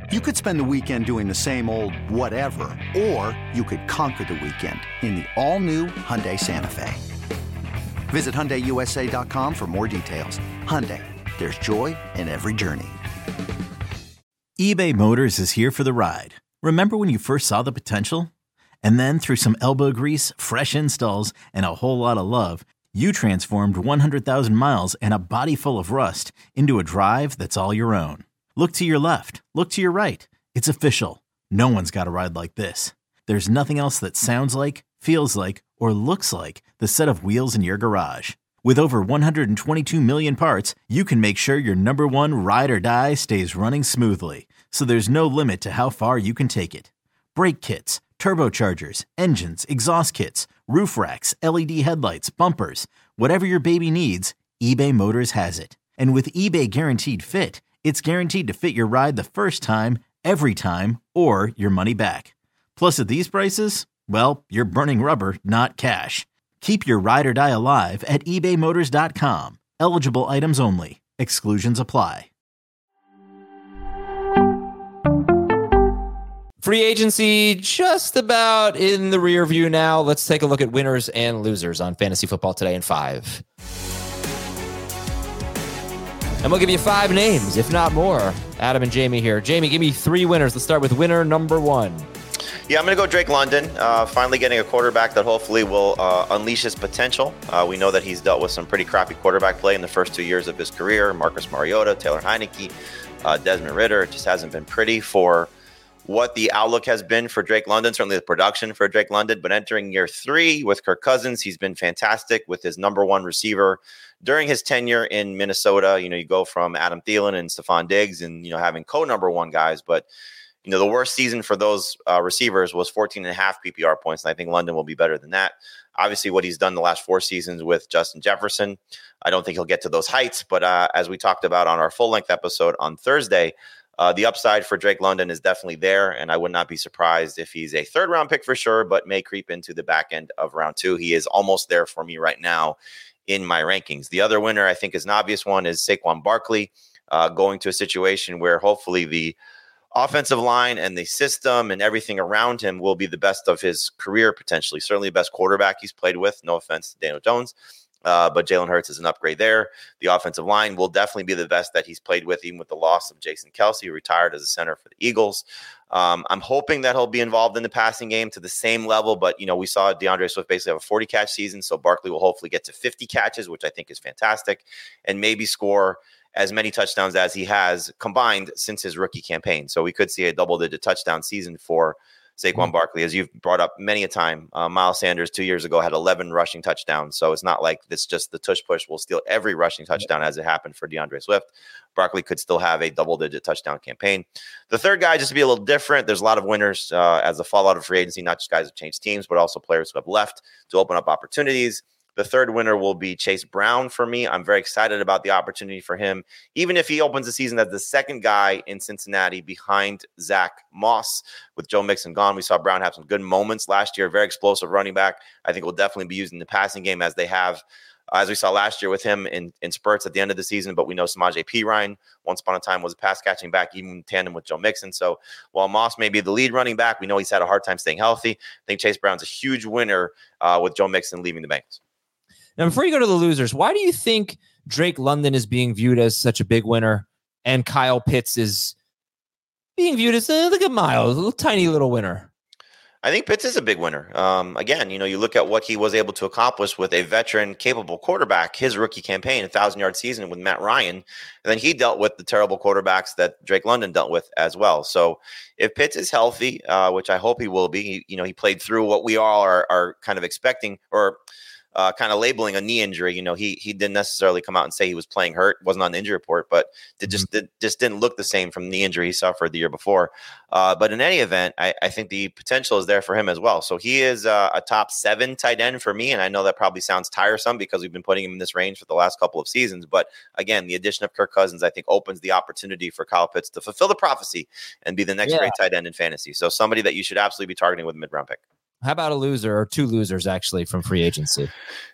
You could spend the weekend doing the same old whatever, or you could conquer the weekend in the all-new Hyundai Santa Fe. Visit HyundaiUSA.com for more details. Hyundai, there's joy in every journey. eBay Motors is here for the ride. Remember when you first saw the potential? And then through some elbow grease, fresh installs, and a whole lot of love, you transformed 100,000 miles and a body full of rust into a drive that's all your own. Look to your left. Look to your right. It's official. No one's got a ride like this. There's nothing else that sounds like, feels like, or looks like the set of wheels in your garage. With over 122 million parts, you can make sure your number one ride or die stays running smoothly. So there's no limit to how far you can take it. Brake kits, turbochargers, engines, exhaust kits, roof racks, LED headlights, bumpers, whatever your baby needs, eBay Motors has it. And with eBay Guaranteed Fit, it's guaranteed to fit your ride the first time, every time, or your money back. Plus, at these prices, well, you're burning rubber, not cash. Keep your ride or die alive at ebaymotors.com. Eligible items only. Exclusions apply. Free agency just about in the rear view now. Let's take a look at winners and losers on Fantasy Football Today in 5. And we'll give you 5 names, if not more. Adam and Jamie here. Jamie, give me 3 winners. Let's start with winner number 1. Yeah, I'm going to go Drake London. Finally getting a quarterback that hopefully will unleash his potential. We know that he's dealt with some pretty crappy quarterback play in the first 2 years of his career. Marcus Mariota, Taylor Heineke, Desmond Ridder. It just hasn't been pretty for what the outlook has been for Drake London, certainly the production for Drake London. But entering year 3 with Kirk Cousins, he's been fantastic with his number 1 receiver. During his tenure in Minnesota, you go from Adam Thielen and Stephon Diggs and, having co-number 1 guys. But, the worst season for those receivers was 14.5 PPR points. And I think London will be better than that. Obviously, what he's done the last 4 seasons with Justin Jefferson, I don't think he'll get to those heights. But as we talked about on our full-length episode on Thursday, the upside for Drake London is definitely there. And I would not be surprised if he's a 3rd-round pick for sure, but may creep into the back end of round 2. He is almost there for me right now in my rankings. The other winner I think is an obvious one is Saquon Barkley, going to a situation where hopefully the offensive line and the system and everything around him will be the best of his career, potentially. Certainly the best quarterback he's played with. No offense to Daniel Jones, but Jalen Hurts is an upgrade there. The offensive line will definitely be the best that he's played with, even with the loss of Jason Kelce, who retired as a center for the Eagles. I'm hoping that he'll be involved in the passing game to the same level, but, we saw DeAndre Swift basically have a 40-catch season, so Barkley will hopefully get to 50 catches, which I think is fantastic, and maybe score as many touchdowns as he has combined since his rookie campaign. So we could see a double-digit touchdown season for Saquon Barkley, as you've brought up many a time. Miles Sanders 2 years ago had 11 rushing touchdowns. So it's not like this just the tush-push will steal every rushing touchdown as it happened for DeAndre Swift. Barkley could still have a double-digit touchdown campaign. The third guy, just to be a little different, there's a lot of winners as a fallout of free agency, not just guys who changed teams, but also players who have left to open up opportunities. The third winner will be Chase Brown for me. I'm very excited about the opportunity for him, even if he opens the season as the second guy in Cincinnati behind Zach Moss. With Joe Mixon gone, we saw Brown have some good moments last year. Very explosive running back. I think will definitely be used in the passing game as they have, as we saw last year with him in spurts at the end of the season. But we know Samaje Perine, once upon a time, was a pass-catching back, even in tandem with Joe Mixon. So while Moss may be the lead running back, we know he's had a hard time staying healthy. I think Chase Brown's a huge winner with Joe Mixon leaving the Bengals. Now, before you go to the losers, why do you think Drake London is being viewed as such a big winner and Kyle Pitts is being viewed as a little tiny little winner? I think Pitts is a big winner. Again, you look at what he was able to accomplish with a veteran, capable quarterback, his rookie campaign, 1,000-yard season with Matt Ryan, and then he dealt with the terrible quarterbacks that Drake London dealt with as well. So if Pitts is healthy, which I hope he will be, he played through what we all are kind of expecting or kind of labeling a knee injury. He didn't necessarily come out and say he was playing hurt. It wasn't on the injury report, but it just didn't look the same from the injury he suffered the year before. But in any event, I think the potential is there for him as well. So he is a top 7 tight end for me. And I know that probably sounds tiresome because we've been putting him in this range for the last couple of seasons. But again, the addition of Kirk Cousins, I think, opens the opportunity for Kyle Pitts to fulfill the prophecy and be the next great tight end in fantasy. So somebody that you should absolutely be targeting with a mid-round pick. How about a loser or 2 losers actually from free agency?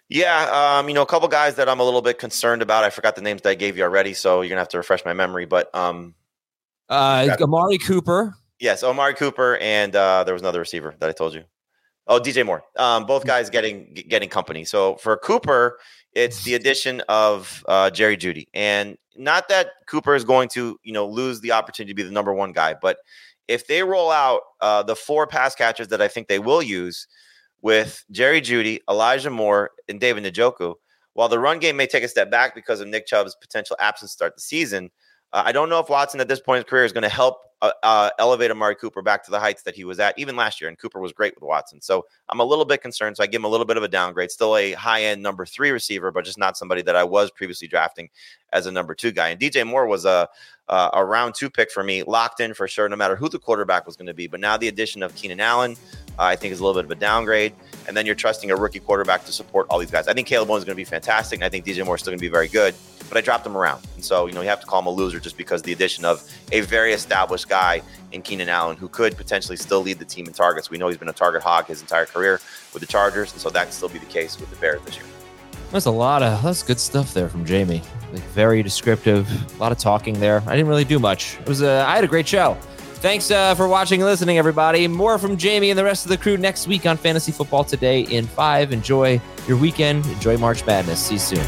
Yeah, a couple guys that I'm a little bit concerned about. I forgot the names that I gave you already, so you're going to have to refresh my memory. But Amari Cooper. Yes, Amari Cooper, and there was another receiver that I told you. Oh, DJ Moore. Both guys getting company. So for Cooper, it's the addition of Jerry Jeudy, and not that Cooper is going to lose the opportunity to be the number one guy, but if they roll out the 4 pass catchers that I think they will use with Jerry Jeudy, Elijah Moore, and David Njoku, while the run game may take a step back because of Nick Chubb's potential absence to start the season, I don't know if Watson at this point in his career is going to help elevate Amari Cooper back to the heights that he was at even last year. And Cooper was great with Watson. So I'm a little bit concerned. So I give him a little bit of a downgrade. Still a high-end number 3 receiver, but just not somebody that I was previously drafting as a number 2 guy. And DJ Moore was a round 2 pick for me, locked in for sure, no matter who the quarterback was going to be. But now the addition of Keenan Allen, I think is a little bit of a downgrade. And then you're trusting a rookie quarterback to support all these guys. I think Caleb Williams is going to be fantastic. And I think DJ Moore is still going to be very good. But I dropped him around. And so, you have to call him a loser just because the addition of a very established guy in Keenan Allen who could potentially still lead the team in targets. We know he's been a target hog his entire career with the Chargers. And so that can still be the case with the Bears this year. That's good stuff there from Jamie. Very descriptive, a lot of talking there. I didn't really do much. I had a great show. Thanks for watching and listening, everybody. More from Jamie and the rest of the crew next week on Fantasy Football Today in 5. Enjoy your weekend. Enjoy March Madness. See you soon.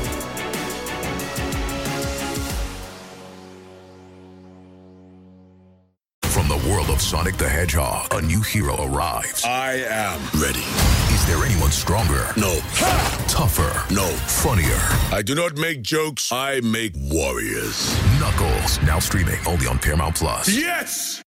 From the world of Sonic the Hedgehog, a new hero arrives. I am ready. Is there anyone stronger? No. Tougher? No. Funnier? I do not make jokes. I make warriors. Knuckles, now streaming only on Paramount+. Yes!